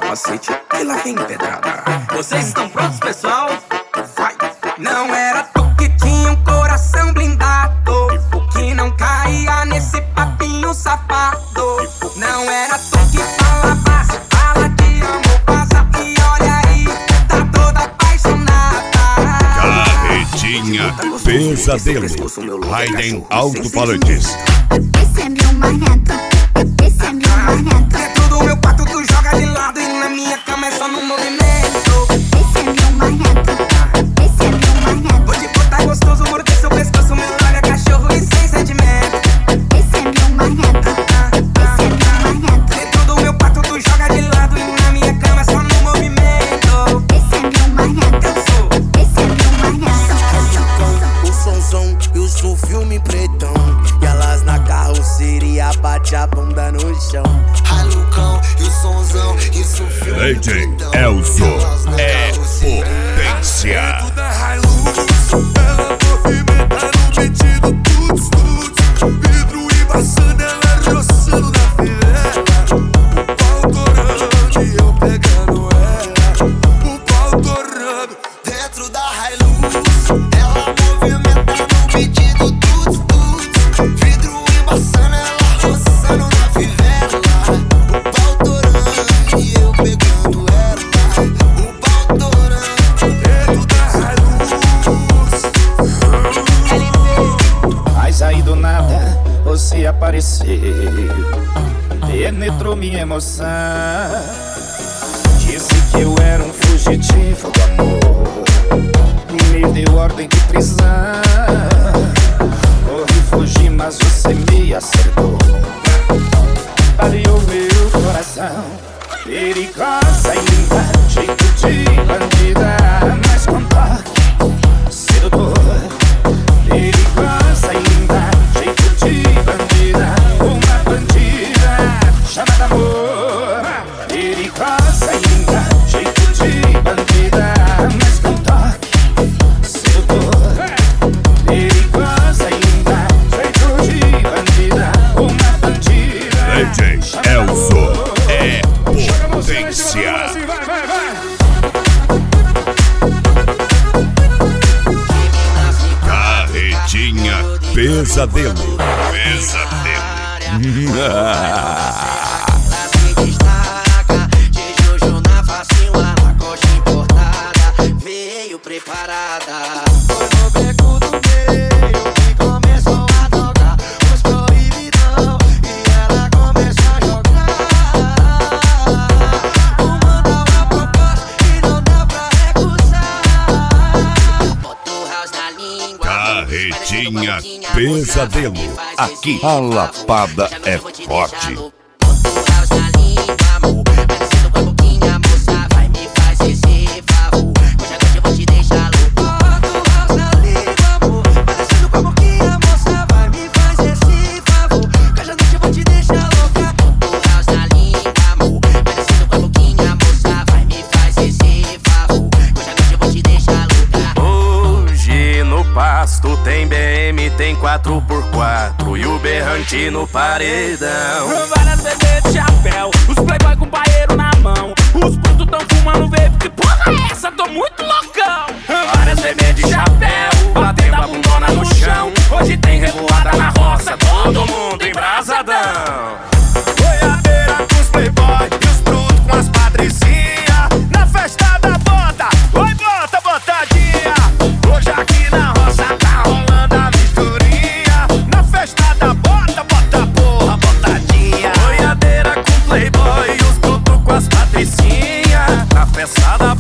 capacete e lá vem pedrada. Vocês estão prontos, pessoal? Vai! Não era tu que tinha um coração blindado, que não caía nesse papinho safado. Não era tu que falava, se fala de amor, passa e olha aí, tá toda apaixonada. Carretinha Pesadelo, Raiden Alto-Falantes. Esse é meu marrento, esse é meu marrento. Dentro do meu quarto tu joga de lado e na minha cama é só no movimento. Esse é meu marrento, esse é meu marrento. Vou te botar gostoso, morder seu pescoço, meu olho é cachorro e sem sentimento. Esse é meu marrento, esse é meu marrento. Dentro do meu quarto tu joga de lado e na minha cama é só no movimento. Esse é meu marrento, esse é meu marrento. O sonzão e o filme pretão, e elas na carroceria bate a bunda no chão. Ralucão e o sonzão e o filme DJ pretão, Elzo e elas na é carroceria. potência. Dentro da Hilux, ela movimenta no beat do tuts tuts. Vidro embaçando, ela roçando na fivela. O pau torando e eu pegando ela. O pau torando. Dentro da Hilux, ela movimenta no beat do tuts tuts. Vidro embaçando, ela roçando na fivela. O pau torando e eu pegando ela. O pau torando. Dentro da Hilux. Mas aí do nada você apareceu, penetrou minha emoção. Disse que eu era um fugitivo do amor, me deu ordem de prisão. Corri, fugi, mas você me acertou. Baleou meu coração. Perigosa e linda, jeito de bandida, mas com toque sedutor. Perigosa e linda, jeito de bandida, uma bandida chamada amor. Perigosa e linda, jeito de bandida, mas com toque sedutor. Perigosa e linda, jeito de bandida, uma bandida DJ chamada Elzo amor. é potência. Carretinha Pesadelo. Pesadelo. Ela se destaca, de Jojo na facinho, a coxa importada, veio preparada. Foi no beco do meio que começou a tocar os proibidão e ela começou a jogar. Mandou uma proposta e não dá pra recusar. Bota o house na língua, Carretinha Pesadelo. Aqui a lapada é forte. Hoje no pasto tem BM, tem 4x4 e o berrante no paredão. Várias bebês de chapéu, os playboy com paeiro na mão. Os brutos tão fumando vape, que porra é essa? Tô muito loucão. Várias bebês de chapéu, batendo a bundona no chão. Hoje tem revoada na roça, todo mundo embrasadão. Boiadeira com os playboy e os brutos com as patricinha. Na festa da bota, oi bota, botadinha. Hoje aqui na roça tá rolando a misturinha. Na festa da bota, bota porra, botadinha. Boiadeira com playboy e os brutos com as patricinha. Na festa da